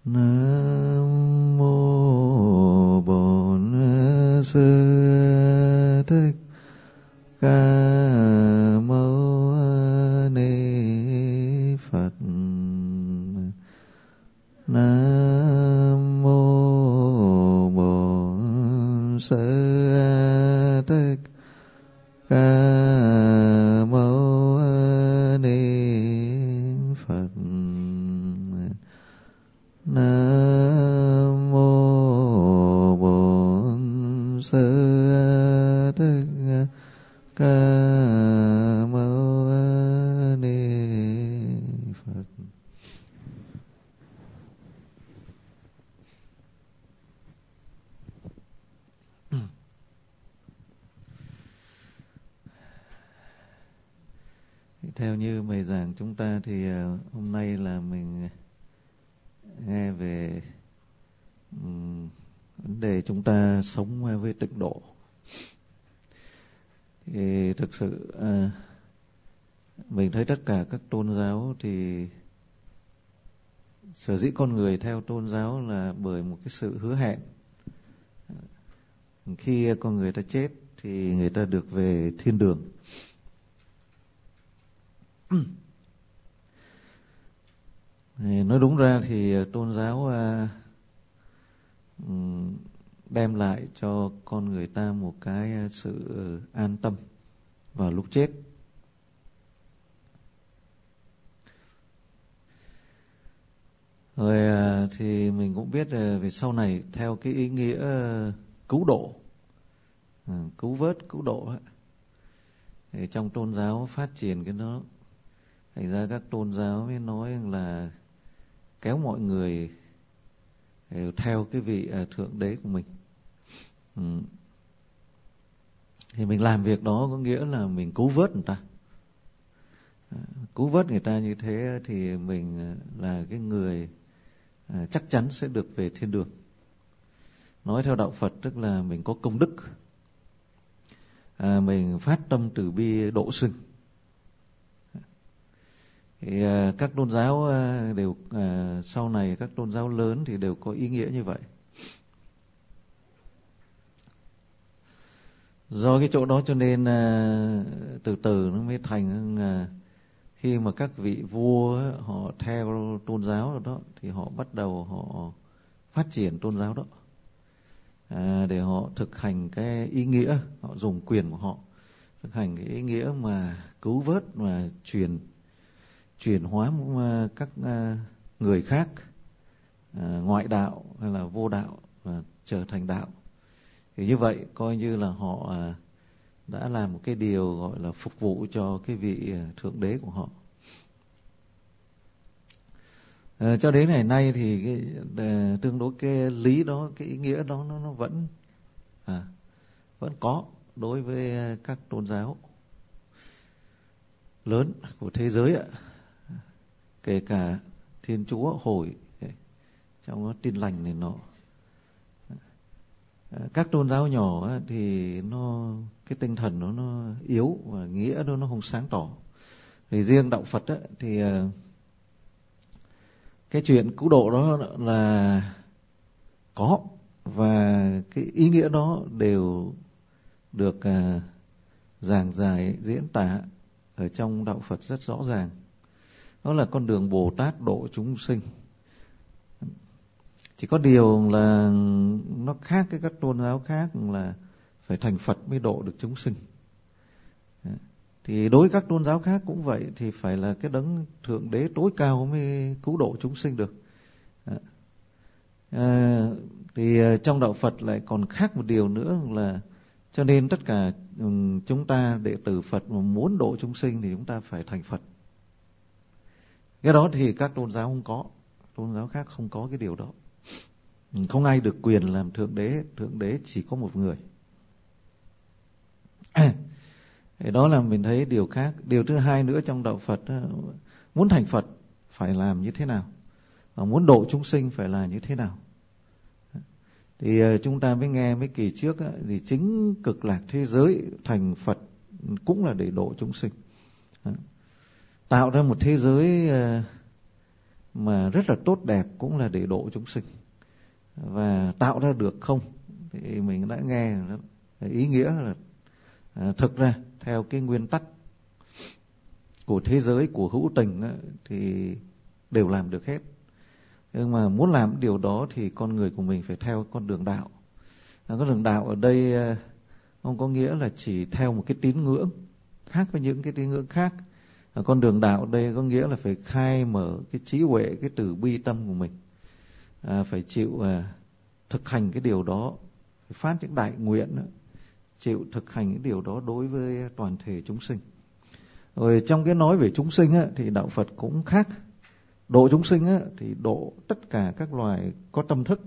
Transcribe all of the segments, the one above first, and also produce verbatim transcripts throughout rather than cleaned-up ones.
Nam mô Bổn Sư Thích Ca Mâu Ni Phật. Nam mô Bổn Sư Thích Ca Mâu Ni Phật. Nam mô Bổn Sư Thích Ca Mâu Ni Phật. Theo như bài giảng chúng ta thì hôm nay là mình nghe về um, vấn đề chúng ta sống với tịnh độ. Thì thực sự uh, mình thấy tất cả các tôn giáo thì sở dĩ con người theo tôn giáo là bởi một cái sự hứa hẹn. Khi con người ta chết thì người ta được về thiên đường. Nói đúng ra thì tôn giáo đem lại cho con người ta một cái sự an tâm vào lúc chết. Rồi thì mình cũng biết về sau này theo cái ý nghĩa cứu độ, cứu vớt, cứu độ thì trong tôn giáo phát triển cái đó. Thành ra các tôn giáo mới nói là kéo mọi người theo cái vị thượng đế của mình. Ừ. Thì mình làm việc đó có nghĩa là mình cứu vớt người ta. Cứu vớt người ta như thế thì mình là cái người chắc chắn sẽ được về thiên đường. Nói theo đạo Phật tức là mình có công đức, à, mình phát tâm từ bi độ sinh. Thì uh, các tôn giáo uh, đều uh, sau này các tôn giáo lớn thì đều có ý nghĩa như vậy. Do cái chỗ đó cho nên uh, từ từ nó mới thành uh, khi mà các vị vua uh, họ theo tôn giáo đó thì họ bắt đầu họ phát triển tôn giáo đó uh, để họ thực hành cái ý nghĩa, họ dùng quyền của họ thực hành cái ý nghĩa mà cứu vớt mà truyền chuyển hóa các người khác ngoại đạo hay là vô đạo và trở thành đạo. Thì như vậy coi như là họ đã làm một cái điều gọi là phục vụ cho cái vị thượng đế của họ. À, cho đến ngày nay thì cái, tương đối cái lý đó, cái ý nghĩa đó nó, nó vẫn à, vẫn có đối với các tôn giáo lớn của thế giới ạ. Kể cả Thiên Chúa Hội trong nó Tin Lành này nọ. Các tôn giáo nhỏ thì nó cái tinh thần nó nó yếu và nghĩa nó nó không sáng tỏ. Thì riêng đạo Phật á, thì cái chuyện cứu độ đó là có, và cái ý nghĩa đó đều được giảng giải diễn tả ở trong đạo Phật rất rõ ràng. Đó là con đường Bồ Tát độ chúng sinh. Chỉ có điều là nó khác với các tôn giáo khác là phải thành Phật mới độ được chúng sinh. Thì đối với các tôn giáo khác cũng vậy, thì phải là cái đấng thượng đế tối cao mới cứu độ chúng sinh được. À, thì trong đạo Phật lại còn khác một điều nữa là cho nên tất cả chúng ta đệ tử Phật mà muốn độ chúng sinh thì chúng ta phải thành Phật. Cái đó thì các tôn giáo không có, tôn giáo khác không có cái điều đó. Không ai được quyền làm thượng đế, thượng đế chỉ có một người. Thì đó là mình thấy điều khác. Điều thứ hai nữa trong đạo Phật, muốn thành Phật phải làm như thế nào, và muốn độ chúng sinh phải là như thế nào. Thì chúng ta mới nghe mấy kỳ trước thì chính cực lạc thế giới thành Phật cũng là để độ chúng sinh, tạo ra một thế giới mà rất là tốt đẹp cũng là để độ chúng sinh. Và tạo ra được không thì mình đã nghe ý nghĩa là à, thực ra theo cái nguyên tắc của thế giới, của hữu tình á, thì đều làm được hết. Nhưng mà muốn làm điều đó thì con người của mình phải theo con đường đạo. À, con đường đạo ở đây à, không có nghĩa là chỉ theo một cái tín ngưỡng khác với những cái tín ngưỡng khác. À, con đường đạo ở đây có nghĩa là phải khai mở cái trí huệ, cái từ bi tâm của mình. À, phải chịu à, thực hành cái điều đó, phải phát những đại nguyện đó, chịu thực hành cái điều đó đối với toàn thể chúng sinh. Rồi trong cái nói về chúng sinh á, thì đạo Phật cũng khác. Độ chúng sinh á, thì độ tất cả các loài có tâm thức.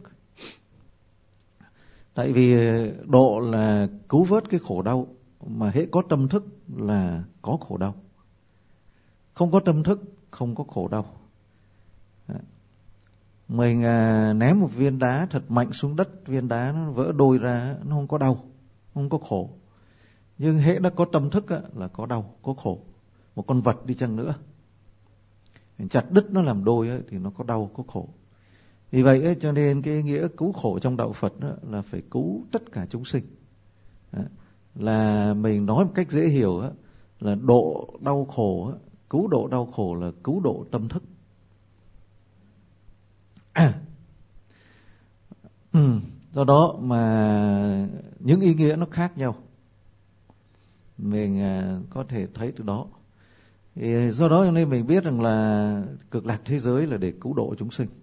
Tại vì độ là cứu vớt cái khổ đau, mà hễ có tâm thức là có khổ đau. Không có tâm thức không có khổ đau. Mình à, ném một viên đá thật mạnh xuống đất, viên đá nó vỡ đôi ra, nó không có đau, không có khổ. Nhưng hễ đã có tâm thức á, là có đau, có khổ. Một con vật đi chăng nữa, mình chặt đứt nó làm đôi á, thì nó có đau, có khổ. Vì vậy ấy, cho nên cái nghĩa cứu khổ trong đạo Phật đó là phải cứu tất cả chúng sinh. Đó. Là mình nói một cách dễ hiểu đó, là độ đau khổ, cứu độ đau khổ là cứu độ tâm thức. À. Ừ. Do đó mà những ý nghĩa nó khác nhau, mình có thể thấy từ đó. Thì do đó cho nên mình biết rằng là cực lạc thế giới là để cứu độ chúng sinh.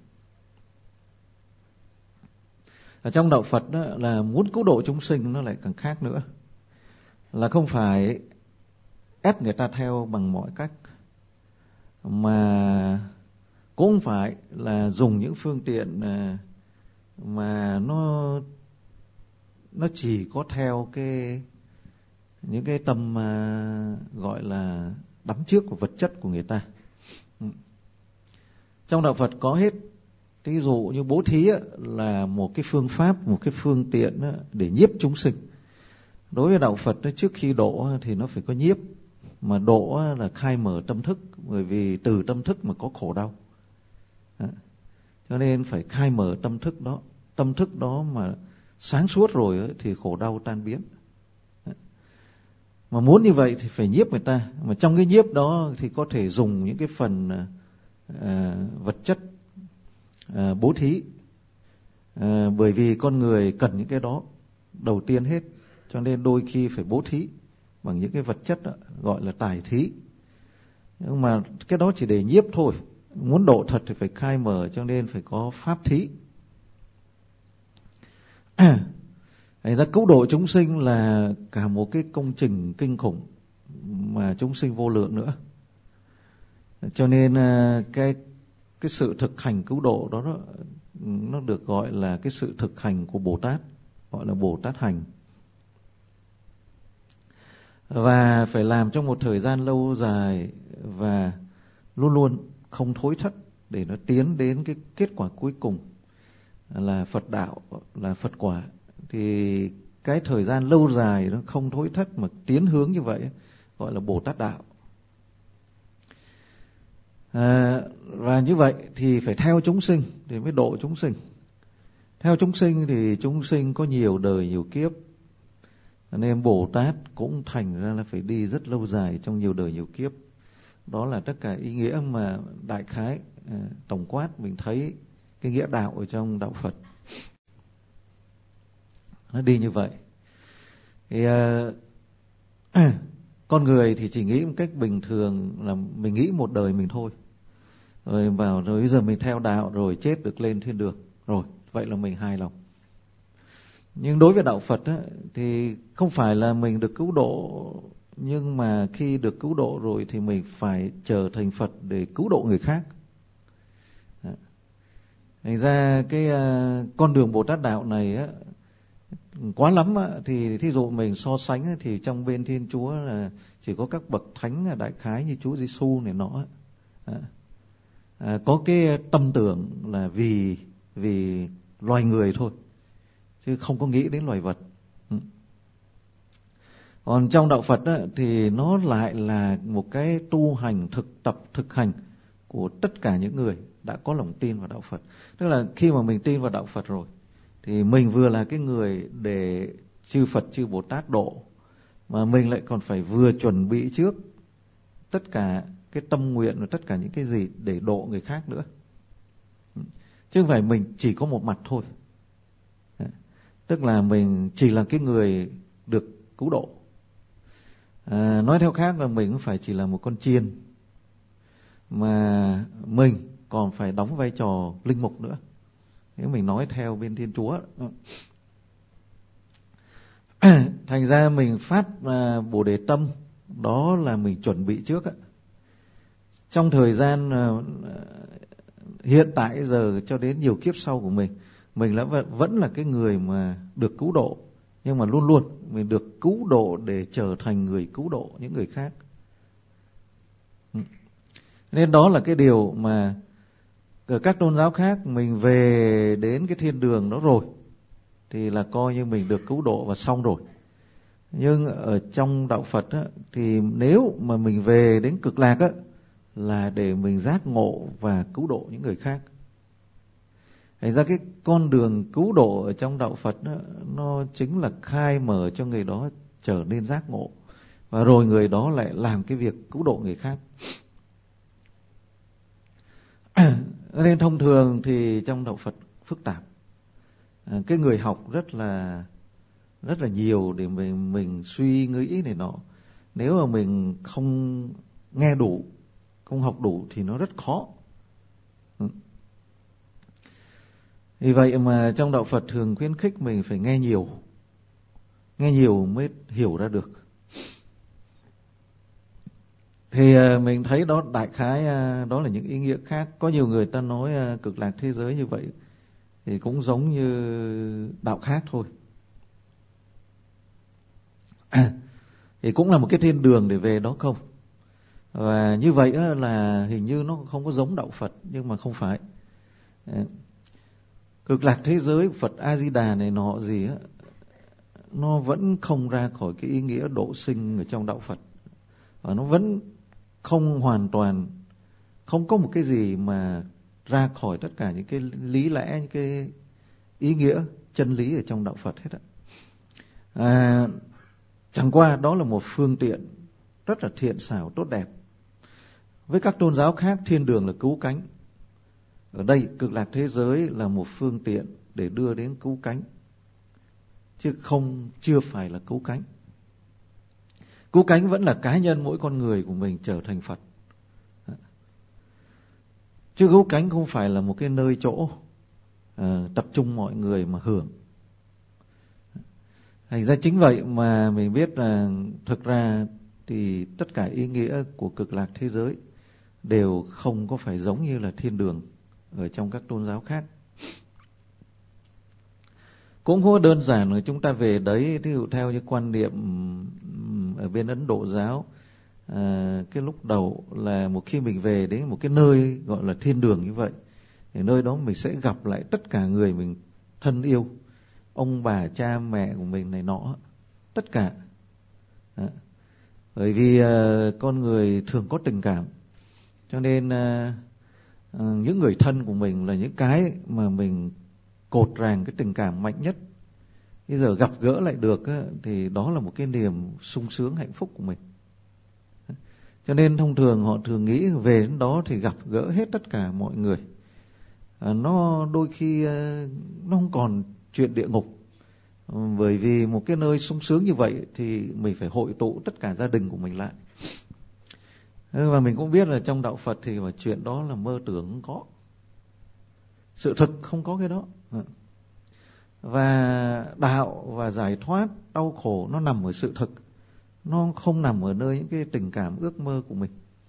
Ở trong đạo Phật đó, là muốn cứu độ chúng sinh nó lại càng khác nữa. Là không phải ép người ta theo bằng mọi cách, mà cũng phải là dùng những phương tiện mà nó nó chỉ có theo cái những cái tâm gọi là đắm trước của vật chất của người ta. Trong đạo Phật có hết. Ví dụ như bố thí là một cái phương pháp, một cái phương tiện để nhiếp chúng sinh. Đối với đạo Phật trước khi độ thì nó phải có nhiếp, mà độ là khai mở tâm thức, bởi vì từ tâm thức mà có khổ đau. Cho nên phải khai mở tâm thức đó. Tâm thức đó mà sáng suốt rồi thì khổ đau tan biến. Mà muốn như vậy thì phải nhiếp người ta. Mà trong cái nhiếp đó thì có thể dùng những cái phần à, vật chất à, bố thí. à, Bởi vì con người cần những cái đó đầu tiên hết. Cho nên đôi khi phải bố thí bằng những cái vật chất đó, gọi là tài thí. Nhưng mà cái đó chỉ để nhiếp thôi. Muốn độ thật thì phải khai mở, cho nên phải có pháp thí. Thành ra cứu độ chúng sinh là cả một cái công trình kinh khủng, mà chúng sinh vô lượng nữa. Cho nên cái cái sự thực hành cứu độ đó nó, nó được gọi là cái sự thực hành của Bồ Tát, gọi là Bồ Tát hành. Và phải làm trong một thời gian lâu dài và luôn luôn không thối thất, để nó tiến đến cái kết quả cuối cùng là Phật đạo, là Phật quả. Thì cái thời gian lâu dài nó không thối thất mà tiến hướng như vậy gọi là Bồ Tát đạo. À, và như vậy thì phải theo chúng sinh để mới độ chúng sinh. Theo chúng sinh thì chúng sinh có nhiều đời nhiều kiếp, nên Bồ Tát cũng thành ra là phải đi rất lâu dài trong nhiều đời nhiều kiếp. Đó là tất cả ý nghĩa mà đại khái à, tổng quát mình thấy cái nghĩa đạo ở trong đạo Phật nó đi như vậy. Thì à, con người thì chỉ nghĩ một cách bình thường là mình nghĩ một đời mình thôi, rồi vào rồi bây giờ mình theo đạo rồi chết được lên thiên đường rồi, vậy là mình hài lòng. Nhưng đối với đạo Phật á, thì không phải là mình được cứu độ, nhưng mà khi được cứu độ rồi thì mình phải trở thành Phật để cứu độ người khác. Thành ra cái uh, con đường Bồ Tát đạo này á, quá lắm á, thì thí dụ mình so sánh á, thì trong bên Thiên Chúa là chỉ có các bậc thánh đại khái như Chúa Giêsu này nọ à, à, có cái tâm tưởng là vì vì loài người thôi, chứ không có nghĩ đến loài vật. ừ. Còn trong đạo Phật á, thì nó lại là một cái tu hành, thực tập, thực hành của tất cả những người, đã có lòng tin vào đạo Phật. Tức là khi mà mình tin vào đạo Phật rồi thì mình vừa là cái người để chư Phật chư Bồ Tát độ, mà mình lại còn phải vừa chuẩn bị trước tất cả cái tâm nguyện và tất cả những cái gì để độ người khác nữa, chứ không phải mình chỉ có một mặt thôi. Tức là mình chỉ là cái người được cứu độ. À, nói theo khác là mình không phải chỉ là một con chiên, mà mình còn phải đóng vai trò linh mục nữa, nếu mình nói theo bên Thiên Chúa. Thành ra mình phát à, Bồ Đề tâm, đó là mình chuẩn bị trước á. Trong thời gian à, hiện tại giờ cho đến nhiều kiếp sau của mình, mình đã vẫn là cái người mà được cứu độ, nhưng mà luôn luôn mình được cứu độ để trở thành người cứu độ những người khác. Nên đó là cái điều mà ở các tôn giáo khác, mình về đến cái thiên đường đó rồi thì là coi như mình được cứu độ và xong rồi. Nhưng ở trong đạo Phật á, thì nếu mà mình về đến cực lạc á, là để mình giác ngộ và cứu độ những người khác. Thành ra cái con đường cứu độ ở trong đạo Phật đó, nó chính là khai mở cho người đó trở nên giác ngộ, và rồi người đó lại làm cái việc cứu độ người khác. Nên thông thường thì trong đạo Phật phức tạp, cái người học rất là rất là nhiều để mình mình suy nghĩ này nọ. Nếu mà mình không nghe đủ, không học đủ thì nó rất khó. Vì vậy mà trong đạo Phật thường khuyến khích mình phải nghe nhiều, nghe nhiều mới hiểu ra được. Thì mình thấy đó đại khái đó là những ý nghĩa khác. Có nhiều người ta nói cực lạc thế giới như vậy thì cũng giống như đạo khác thôi. À, thì cũng là một cái thiên đường để về đó không. Và như vậy là hình như nó không có giống đạo Phật, nhưng mà không phải. Cực lạc thế giới Phật A Di Đà này nọ gì á, nó vẫn không ra khỏi cái ý nghĩa độ sinh ở trong đạo Phật, và nó vẫn không hoàn toàn, không có một cái gì mà ra khỏi tất cả những cái lý lẽ, những cái ý nghĩa chân lý ở trong đạo Phật hết á. À, chẳng qua đó là một phương tiện rất là thiện xảo tốt đẹp. Với các tôn giáo khác, thiên đường là cứu cánh. Ở đây cực lạc thế giới là một phương tiện để đưa đến cứu cánh, chứ không chưa phải là cứu cánh. Cứu cánh vẫn là cá nhân mỗi con người của mình trở thành Phật, chứ cứu cánh không phải là một cái nơi chỗ uh, tập trung mọi người mà hưởng. Thành ra chính vậy mà mình biết là thực ra thì tất cả ý nghĩa của cực lạc thế giới đều không có phải giống như là thiên đường ở trong các tôn giáo khác. Cũng không đơn giản là chúng ta về đấy, thí dụ theo như quan niệm ở bên Ấn Độ giáo, à, cái lúc đầu là một khi mình về đến một cái nơi gọi là thiên đường như vậy, thì nơi đó mình sẽ gặp lại tất cả người mình thân yêu, ông bà cha mẹ của mình này nọ, tất cả. Đó. Bởi vì uh, con người thường có tình cảm, cho nên uh, uh, những người thân của mình là những cái mà mình cột ràng cái tình cảm mạnh nhất. Bây giờ gặp gỡ lại được uh, thì đó là một cái niềm sung sướng hạnh phúc của mình. Cho nên thông thường họ thường nghĩ về đến đó thì gặp gỡ hết tất cả mọi người. uh, Nó đôi khi uh, nó không còn chuyện địa ngục. Bởi vì một cái nơi sung sướng như vậy thì mình phải hội tụ tất cả gia đình của mình lại. Và mình cũng biết là trong đạo Phật thì chuyện đó là mơ tưởng không có. Sự thực không có cái đó. Và đạo và giải thoát đau khổ nó nằm ở sự thực, nó không nằm ở nơi những cái tình cảm ước mơ của mình.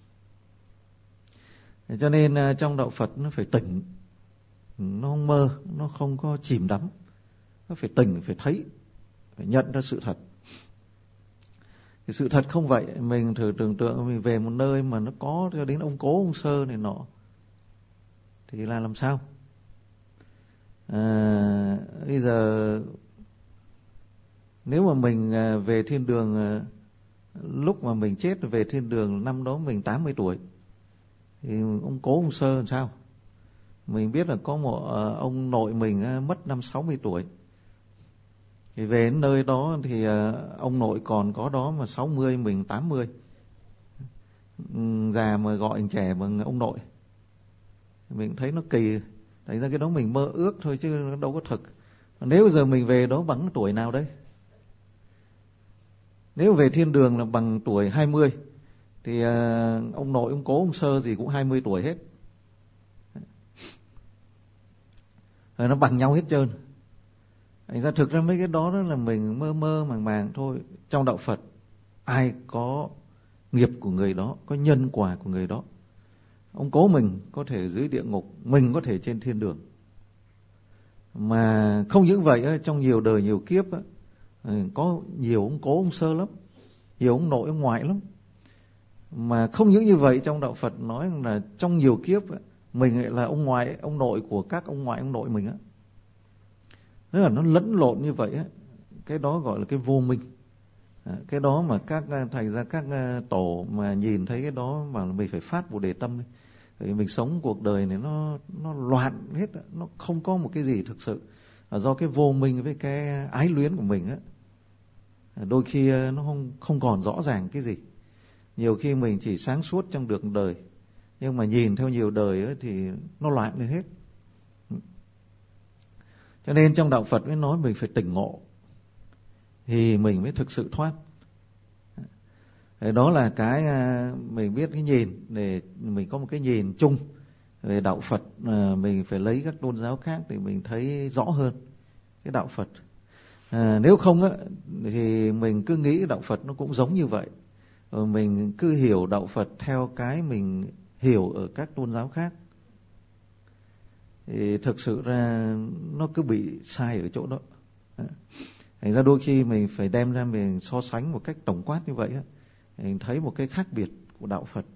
Cho nên trong đạo Phật nó phải tỉnh, nó không mơ, nó không có chìm đắm. Nó phải tỉnh, phải thấy, phải nhận ra sự thật. Thì sự thật không vậy. Mình thử tưởng tượng mình về một nơi mà nó có cho đến ông cố ông sơ này nọ, thì là làm sao? À, bây giờ nếu mà mình về thiên đường, lúc mà mình chết về thiên đường năm đó mình tám mươi tuổi, thì ông cố ông sơ làm sao? Mình biết là có một uh, ông nội mình uh, mất năm sáu mươi tuổi. Thì về đến nơi đó thì uh, ông nội còn có đó mà sáu mươi, mình tám mươi. Già mà gọi anh trẻ bằng ông nội, mình thấy nó kỳ. Thành ra cái đó mình mơ ước thôi chứ nó đâu có thực. Nếu giờ mình về đó bằng tuổi nào đấy? Nếu về thiên đường là bằng tuổi hai mươi thì uh, ông nội, ông cố, ông sơ gì cũng hai mươi tuổi hết. Rồi nó bằng nhau hết trơn. Thành ra thực ra mấy cái đó, đó là mình mơ mơ màng màng thôi. Trong đạo Phật, ai có nghiệp của người đó, có nhân quả của người đó. Ông cố mình có thể dưới địa ngục, mình có thể trên thiên đường. Mà không những vậy, trong nhiều đời nhiều kiếp có nhiều ông cố ông sơ lắm, nhiều ông nội ông ngoại lắm. Mà không những như vậy, trong đạo Phật nói là trong nhiều kiếp mình lại là ông ngoại, ông nội của các ông ngoại ông nội mình á. Tức là nó lẫn lộn như vậy á. Cái đó gọi là cái vô minh. Cái đó mà các thành ra các tổ mà nhìn thấy cái đó mà mình phải phát Bồ Đề tâm đi. Vì mình sống cuộc đời này nó nó loạn hết, nó không có một cái gì thực sự. Do cái vô minh với cái ái luyến của mình á, đôi khi nó không không còn rõ ràng cái gì. Nhiều khi mình chỉ sáng suốt trong được đời, nhưng mà nhìn theo nhiều đời ấy, thì nó loạn lên hết. Cho nên trong đạo Phật mới nói mình phải tỉnh ngộ thì mình mới thực sự thoát. Đó là cái mình biết cái nhìn, để mình có một cái nhìn chung về đạo Phật. Mình phải lấy các tôn giáo khác để mình thấy rõ hơn cái đạo Phật. À, nếu không á, thì mình cứ nghĩ đạo Phật nó cũng giống như vậy. Rồi mình cứ hiểu đạo Phật theo cái mình hiểu ở các tôn giáo khác. Thì thực sự ra nó cứ bị sai ở chỗ đó. Thành ra đôi khi mình phải đem ra mình so sánh một cách tổng quát như vậy á, mình thấy một cái khác biệt của đạo Phật.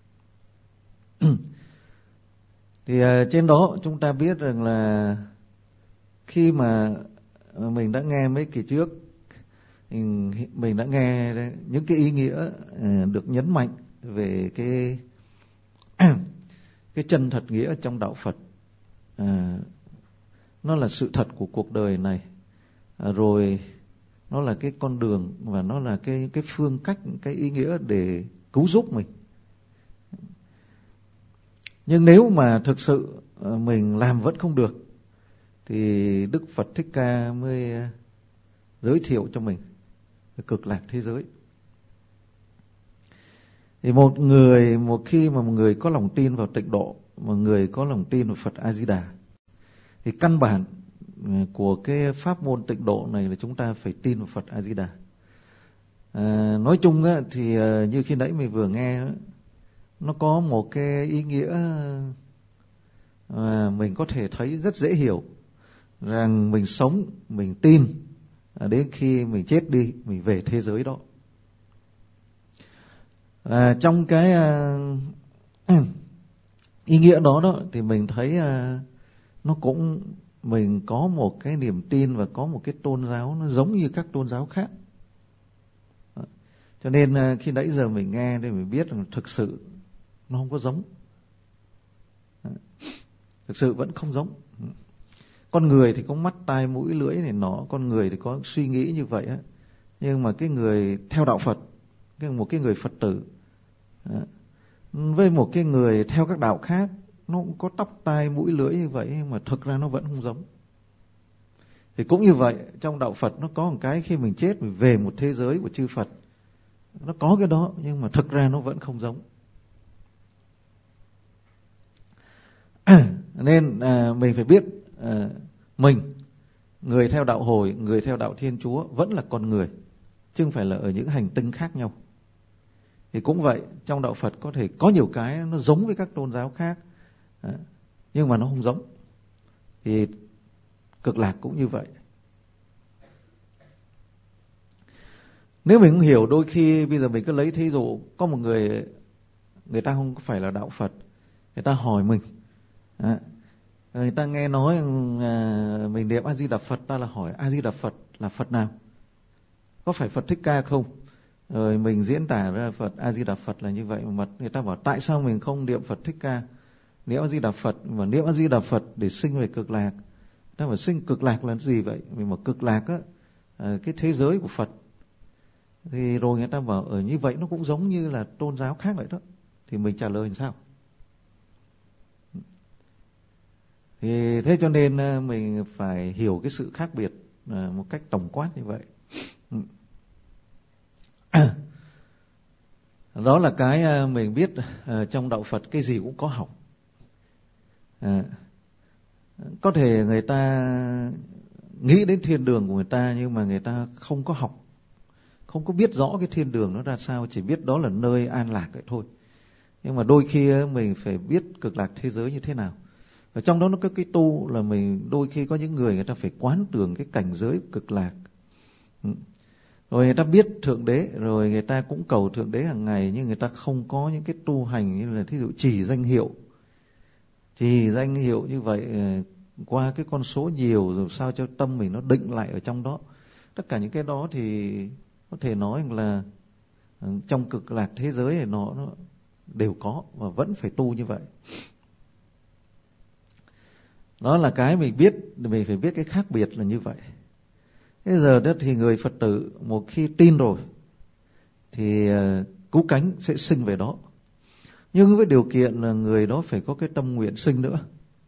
Thì uh, trên đó chúng ta biết rằng là khi mà mình đã nghe mấy kỳ trước, mình, mình đã nghe những cái ý nghĩa uh, được nhấn mạnh về cái cái chân thật nghĩa trong đạo Phật. Uh, nó là sự thật của cuộc đời này, uh, rồi nó là cái con đường và nó là cái cái phương cách, cái ý nghĩa để cứu giúp mình. Nhưng nếu mà thực sự mình làm vẫn không được thì Đức Phật Thích Ca mới giới thiệu cho mình cực lạc thế giới. Thì một người, một khi mà một người có lòng tin vào tịnh độ, một người có lòng tin vào Phật A Di Đà, thì căn bản của cái pháp môn tịnh độ này là chúng ta phải tin vào Phật A Di Đà. À, nói chung á, thì như khi nãy mình vừa nghe đó, nó có một cái ý nghĩa mà mình có thể thấy rất dễ hiểu, rằng mình sống, mình tin, đến khi mình chết đi, mình về thế giới đó. À, trong cái uh, ý nghĩa đó đó thì mình thấy uh, nó cũng, mình có một cái niềm tin và có một cái tôn giáo nó giống như các tôn giáo khác. Cho nên uh, khi nãy giờ mình nghe thì mình biết rằng thực sự nó không có giống. Thực sự vẫn không giống. Con người thì có mắt, tai, mũi, lưỡi này nọ, con người thì có suy nghĩ như vậy á. Nhưng mà cái người theo đạo Phật, một cái người Phật tử với một cái người theo các đạo khác, nó cũng có tóc, tai, mũi, lưỡi như vậy, mà thực ra nó vẫn không giống. Thì cũng như vậy, trong đạo Phật nó có một cái khi mình chết mình về một thế giới của chư Phật, nó có cái đó, nhưng mà thực ra nó vẫn không giống. Nên à, mình phải biết à, mình, người theo đạo Hồi, người theo đạo Thiên Chúa vẫn là con người, chứ không phải là ở những hành tinh khác nhau. Thì cũng vậy, trong đạo Phật có thể có nhiều cái nó giống với các tôn giáo khác, à, nhưng mà nó không giống. Thì cực lạc cũng như vậy. Nếu mình không hiểu, đôi khi bây giờ mình cứ lấy thí dụ, có một người, người ta không phải là đạo Phật, người ta hỏi mình, à, người ta nghe nói à, mình niệm A Di Đà Phật, ta là hỏi A Di Đà Phật là Phật nào, có phải Phật Thích Ca không? Rồi mình diễn tả ra Phật A Di Đà Phật là như vậy, mà người ta bảo tại sao mình không niệm Phật Thích Ca? niệm A Di Đà Phật, mà niệm A Di Đà Phật để sinh về cực lạc. Ta phải sinh cực lạc là gì vậy? Vì mà cực lạc á, cái thế giới của Phật. Thì rồi người ta bảo ở như vậy nó cũng giống như là tôn giáo khác vậy đó. Thì mình trả lời làm sao? Thì thế cho nên mình phải hiểu cái sự khác biệt một cách tổng quát như vậy. Đó là cái mình biết trong đạo Phật cái gì cũng có học. À, có thể người ta nghĩ đến thiên đường của người ta nhưng mà người ta không có học, không có biết rõ cái thiên đường nó ra sao, chỉ biết đó là nơi an lạc vậy thôi. Nhưng mà đôi khi mình phải biết cực lạc thế giới như thế nào. Và trong đó nó có cái tu là mình đôi khi có những người người ta phải quán tưởng cái cảnh giới cực lạc. Rồi người ta biết Thượng Đế, rồi người ta cũng cầu Thượng Đế hàng ngày, nhưng người ta không có những cái tu hành như là thí dụ trì danh hiệu. Trì danh hiệu như vậy qua cái con số nhiều rồi sao cho tâm mình nó định lại ở trong đó. Tất cả những cái đó thì có thể nói là trong cực lạc thế giới này nó, nó đều có và vẫn phải tu như vậy. Đó là cái mình biết, mình phải biết cái khác biệt là như vậy. Bây giờ đó thì người Phật tử một khi tin rồi thì cứu cánh sẽ sinh về đó. Nhưng với điều kiện là người đó phải có cái tâm nguyện sinh nữa.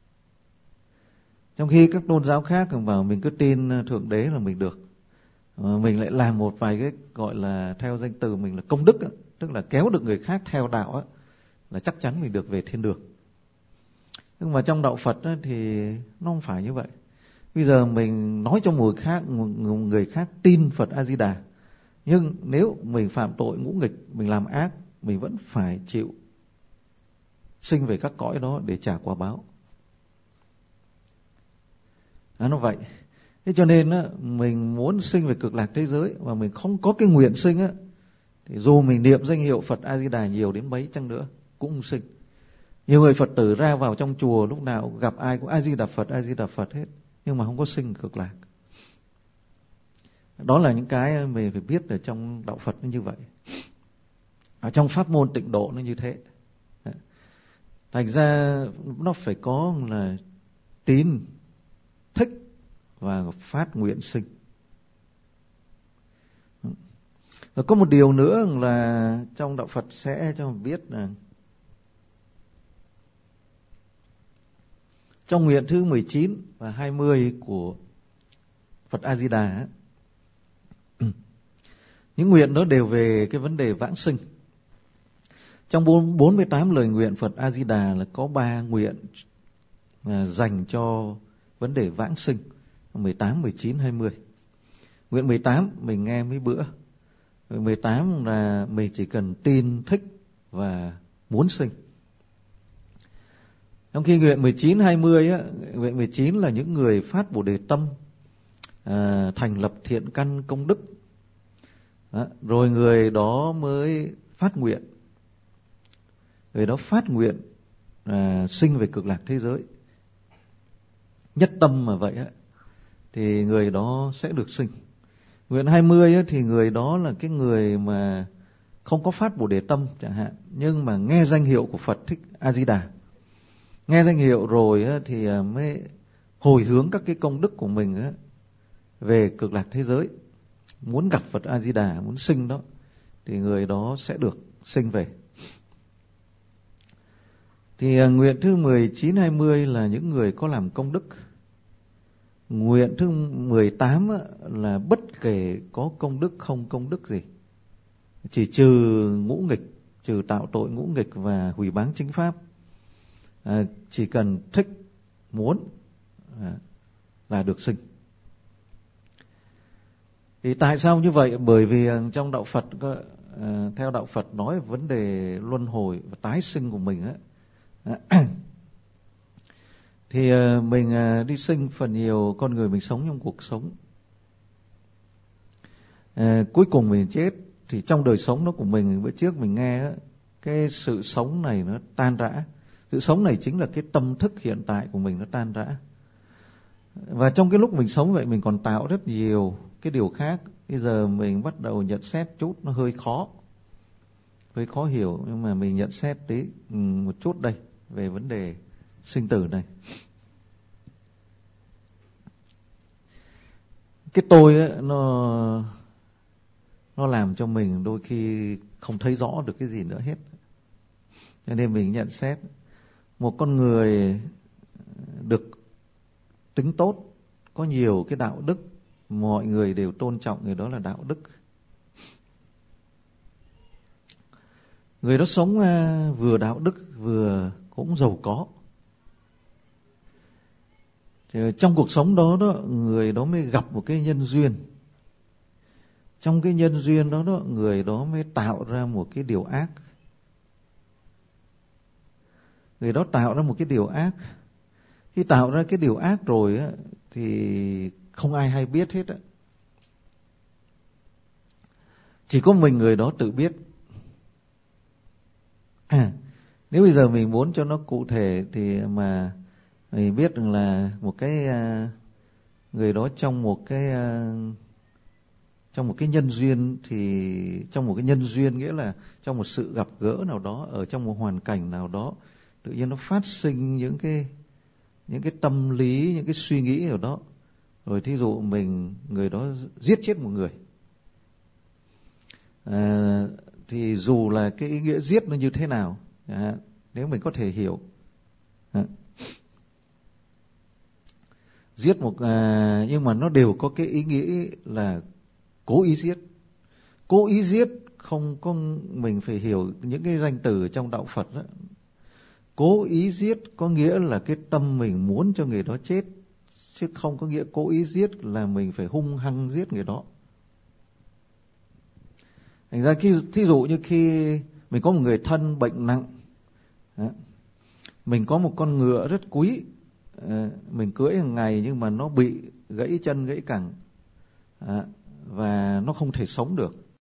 Trong khi các tôn giáo khác bảo mình cứ tin Thượng Đế là mình được, mình lại làm một vài cái gọi là theo danh từ mình là công đức, tức là kéo được người khác theo đạo là chắc chắn mình được về thiên đường. Nhưng mà trong đạo Phật thì nó không phải như vậy. Bây giờ mình nói cho một người khác, một người khác tin Phật A Di Đà, nhưng nếu mình phạm tội ngũ nghịch, mình làm ác, mình vẫn phải chịu sinh về các cõi đó để trả quả báo. Đó, nó vậy. Thế cho nên á, mình muốn sinh về cực lạc thế giới mà mình không có cái nguyện sinh á, thì dù mình niệm danh hiệu Phật A Di Đà nhiều đến mấy chăng nữa cũng không sinh. Nhiều người Phật tử ra vào trong chùa lúc nào gặp ai cũng A Di Đà Phật, A Di Đà Phật hết, nhưng mà không có sinh cực lạc. Đó là những cái mình phải biết ở trong đạo Phật nó như vậy. Ở trong pháp môn tịnh độ nó như thế. Thành ra nó phải có là tín, thích và phát nguyện sinh. Và có một điều nữa là trong đạo Phật sẽ cho mình biết là trong nguyện thứ mười chín và hai mươi của Phật A Di Đà, những nguyện đó đều về cái vấn đề vãng sinh. Trong bốn mươi tám lời nguyện Phật A Di Đà là có ba nguyện dành cho vấn đề vãng sinh, mười tám, mười chín, hai mươi. Nguyện mười tám mình nghe mấy bữa. Nguyện mười tám là mình chỉ cần tin, thích và muốn sinh. Trong khi nguyện mười chín, hai mươi á, nguyện mười chín là những người phát Bồ Đề tâm, à, thành lập thiện căn công đức. Đó, rồi người đó mới phát nguyện. Người đó phát nguyện à, sinh về cực lạc thế giới. Nhất tâm mà vậy á, thì người đó sẽ được sinh. Nguyện hai mươi á, thì người đó là cái người mà không có phát Bồ Đề tâm chẳng hạn, nhưng mà nghe danh hiệu của Phật Thích A Di Đà, nghe danh hiệu rồi á, thì mới hồi hướng các cái công đức của mình á, về cực lạc thế giới, muốn gặp Phật A Di Đà, muốn sinh đó, thì người đó sẽ được sinh về. Thì nguyện thứ mười chín, hai mươi là những người có làm công đức. Nguyện thứ mười tám á, là bất kể có công đức không công đức gì, chỉ trừ ngũ nghịch, trừ tạo tội ngũ nghịch và hủy báng chính pháp, à, chỉ cần thích, muốn à, là được sinh. Thì tại sao như vậy? Bởi vì trong đạo Phật, à, theo đạo Phật nói vấn đề luân hồi và tái sinh của mình á, thì mình đi sinh phần nhiều con người mình sống trong cuộc sống, à, cuối cùng mình chết. Thì trong đời sống đó của mình, bữa trước mình nghe á, cái sự sống này nó tan rã. Sự sống này chính là cái tâm thức hiện tại của mình nó tan rã. Và trong cái lúc mình sống vậy, mình còn tạo rất nhiều cái điều khác. Bây giờ mình bắt đầu nhận xét chút, nó hơi khó, hơi khó hiểu, nhưng mà mình nhận xét tí một chút đây về vấn đề sinh tử này. Cái tôi ấy, nó nó làm cho mình đôi khi không thấy rõ được cái gì nữa hết. Cho nên mình nhận xét một con người được tính tốt, có nhiều cái đạo đức, mọi người đều tôn trọng người đó là đạo đức. Người đó sống vừa đạo đức vừa cũng giàu có. Thì trong cuộc sống đó đó, người đó mới gặp một cái nhân duyên. Trong cái nhân duyên đó đó, người đó mới tạo ra một cái điều ác. Người đó tạo ra một cái điều ác. Khi tạo ra cái điều ác rồi á, thì không ai hay biết hết á. Chỉ có mình người đó tự biết. À, nếu bây giờ mình muốn cho nó cụ thể thì mà mình biết rằng là một cái uh, người đó trong một cái uh, trong một cái nhân duyên, thì trong một cái nhân duyên nghĩa là trong một sự gặp gỡ nào đó, ở trong một hoàn cảnh nào đó, tự nhiên nó phát sinh những cái những cái tâm lý, những cái suy nghĩ ở đó. Rồi thí dụ mình người đó giết chết một người, à, thì dù là cái ý nghĩa giết nó như thế nào, à, nếu mình có thể hiểu, à, giết một à, nhưng mà nó đều có cái ý nghĩa là cố ý giết. Cố ý giết không có, mình phải hiểu những cái danh từ trong đạo Phật đó. Cố ý giết có nghĩa là cái tâm mình muốn cho người đó chết, chứ không có nghĩa cố ý giết là mình phải hung hăng giết người đó. Thành ra khi, thí dụ như khi mình có một người thân bệnh nặng, mình có một con ngựa rất quý, mình cưỡi hàng ngày nhưng mà nó bị gãy chân gãy cẳng, và nó không thể sống được.